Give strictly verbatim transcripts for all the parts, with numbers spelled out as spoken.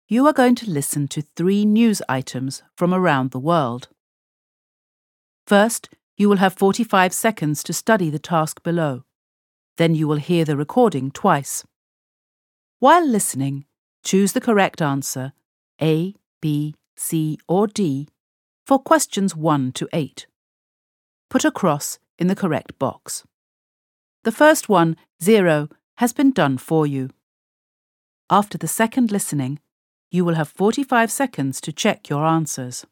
you are going to listen to three news items from around the world. First, you will have forty-five seconds to study the task below. Then you will hear the recording twice. While listening, choose the correct answer, A, B, C or D, for questions one to eight. Put a cross in the correct box. The first one, zero, has been done for you. After the second listening, you will have forty-five seconds to check your answers.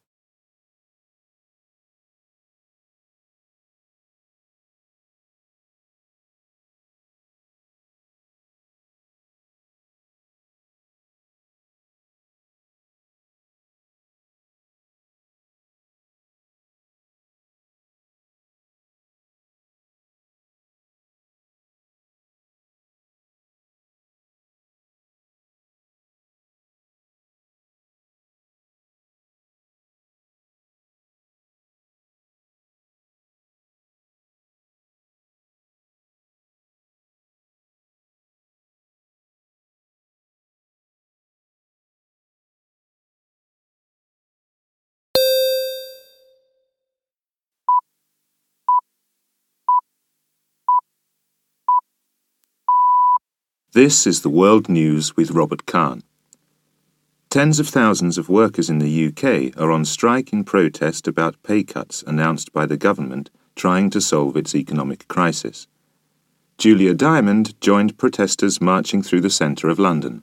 This is the World News with Robert Kahn. Tens of thousands of workers in the U K are on strike in protest about pay cuts announced by the government trying to solve its economic crisis. Julia Diamond joined protesters marching through the centre of London.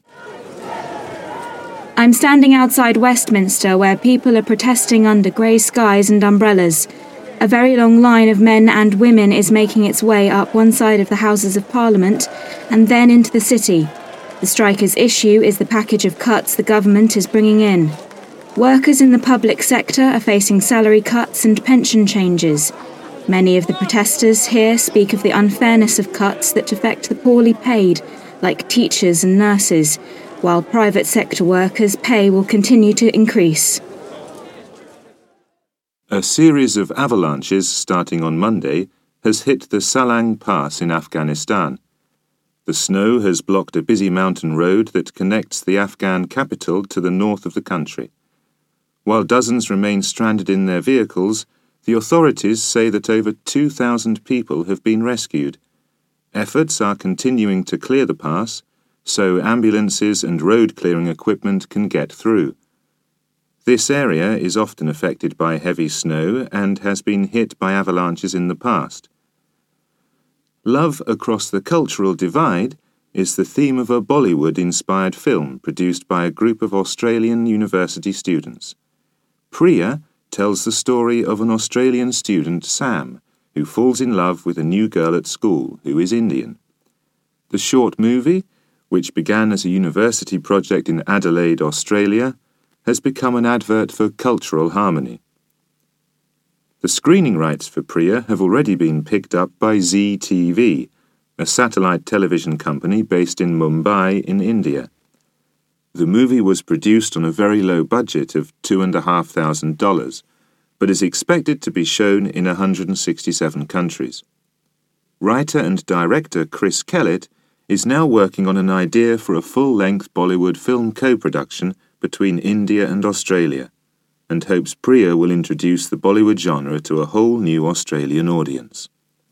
I'm standing outside Westminster where people are protesting under grey skies and umbrellas. A very long line of men and women is making its way up one side of the Houses of Parliament and then into the city. The strikers' issue is the package of cuts the government is bringing in. Workers in the public sector are facing salary cuts and pension changes. Many of the protesters here speak of the unfairness of cuts that affect the poorly paid, like teachers and nurses, while private sector workers' pay will continue to increase. A series of avalanches starting on Monday has hit the Salang Pass in Afghanistan. The snow has blocked a busy mountain road that connects the Afghan capital to the north of the country. While dozens remain stranded in their vehicles, the authorities say that over two thousand people have been rescued. Efforts are continuing to clear the pass, so ambulances and road clearing equipment can get through. This area is often affected by heavy snow and has been hit by avalanches in the past. Love Across the Cultural Divide is the theme of a Bollywood-inspired film produced by a group of Australian university students. Priya tells the story of an Australian student, Sam, who falls in love with a new girl at school who is Indian. The short movie, which began as a university project in Adelaide, Australia, has become an advert for cultural harmony. The screening rights for Priya have already been picked up by Zee T V, a satellite television company based in Mumbai in India. The movie was produced on a very low budget of two thousand five hundred dollars, but is expected to be shown in one hundred sixty-seven countries. Writer and director Chris Kellett is now working on an idea for a full-length Bollywood film co-production between India and Australia, and hopes Priya will introduce the Bollywood genre to a whole new Australian audience.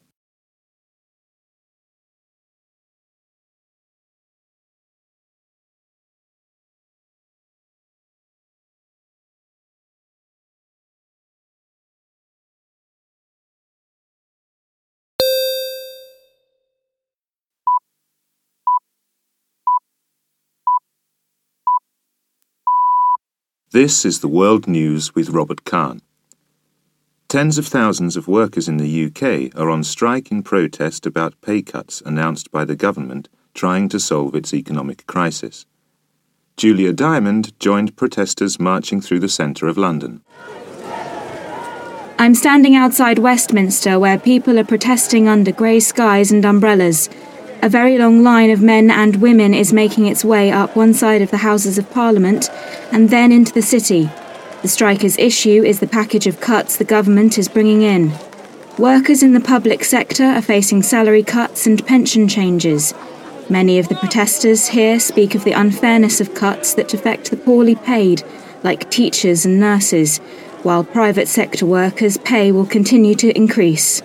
This is the World News with Robert Kahn. Tens of thousands of workers in the U K are on strike in protest about pay cuts announced by the government trying to solve its economic crisis. Julia Diamond joined protesters marching through the centre of London. I'm standing outside Westminster where people are protesting under grey skies and umbrellas. A very long line of men and women is making its way up one side of the Houses of Parliament and then into the city. The strikers' issue is the package of cuts the government is bringing in. Workers in the public sector are facing salary cuts and pension changes. Many of the protesters here speak of the unfairness of cuts that affect the poorly paid, like teachers and nurses, while private sector workers' pay will continue to increase.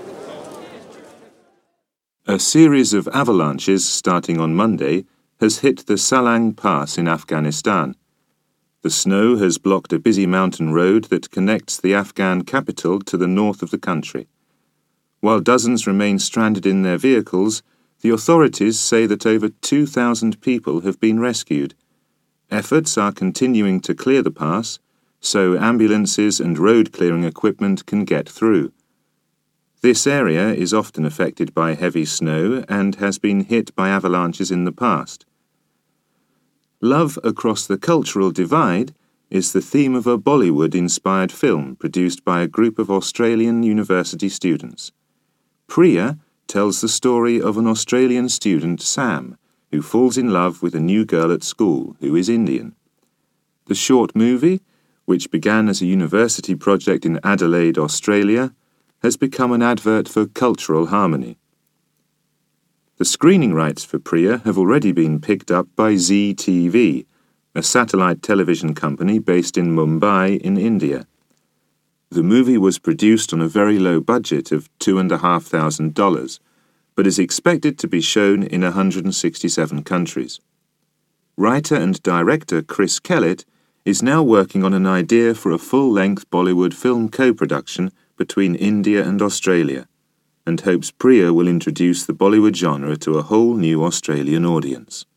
A series of avalanches starting on Monday has hit the Salang Pass in Afghanistan. The snow has blocked a busy mountain road that connects the Afghan capital to the north of the country. While dozens remain stranded in their vehicles, the authorities say that over two thousand people have been rescued. Efforts are continuing to clear the pass, so ambulances and road clearing equipment can get through. This area is often affected by heavy snow and has been hit by avalanches in the past. Love Across the Cultural Divide is the theme of a Bollywood-inspired film produced by a group of Australian university students. Priya tells the story of an Australian student, Sam, who falls in love with a new girl at school who is Indian. The short movie, which began as a university project in Adelaide, Australia, has become an advert for cultural harmony. The screening rights for Priya have already been picked up by Zee T V, a satellite television company based in Mumbai in India. The movie was produced on a very low budget of two thousand five hundred dollars, but is expected to be shown in one hundred sixty-seven countries. Writer and director Chris Kellett is now working on an idea for a full-length Bollywood film co-production between India and Australia, and hopes Priya will introduce the Bollywood genre to a whole new Australian audience.